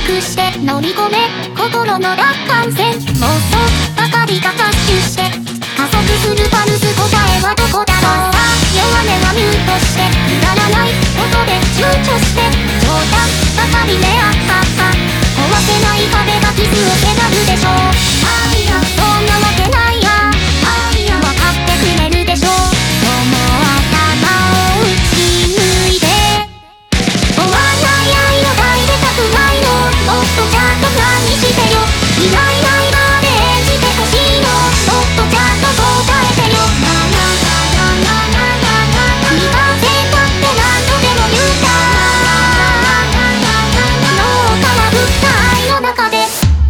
くして飲み込め心の楽観線妄想ばかりが合集して加速するパルス答えはどこだろう。弱音はミュートしてくだらないことで躊躇して冗談ばかりねあっはっは壊せない壁が傷を刻むでしょう。あいやそんなわけないやあいやわかってくれるでしょう。その頭を打ち抜いて終わらない愛を抱いてたくないのもっとちゃんと何してよいないいないまで演じてほしいのもっとちゃんと答えてよ未完成だって何度でも言うた脳からぶった愛の中で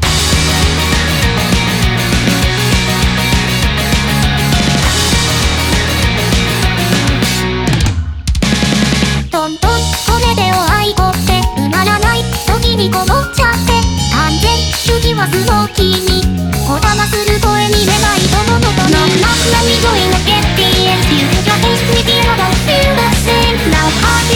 トントンこれでお愛子って埋まらない時にこもっちゃって完全主義はスモーキーにこだまする声に願いとものとの Not let me go in a get the end You just hate me feel I don't feel the same Now